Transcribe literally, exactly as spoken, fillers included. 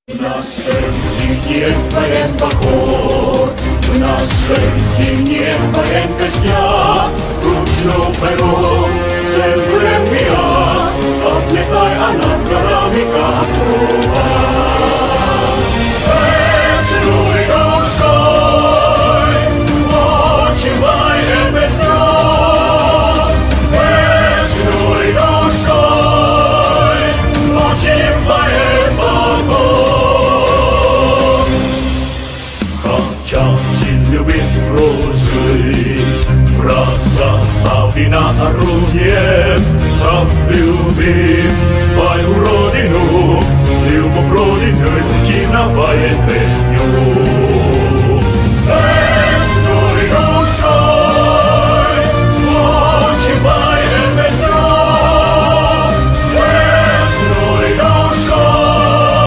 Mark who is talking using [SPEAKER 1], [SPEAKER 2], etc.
[SPEAKER 1] В нашем дне творим поход, в нашем дне творим костяк, ручно пером, центрем мира, отлетай, а над горами Каспрука. Веселуй душой, почивай без дня, веселуй душой, почивай Чачин любит розы, брата стави на орудие, так любим свою родину, любовь родину звучит на песню.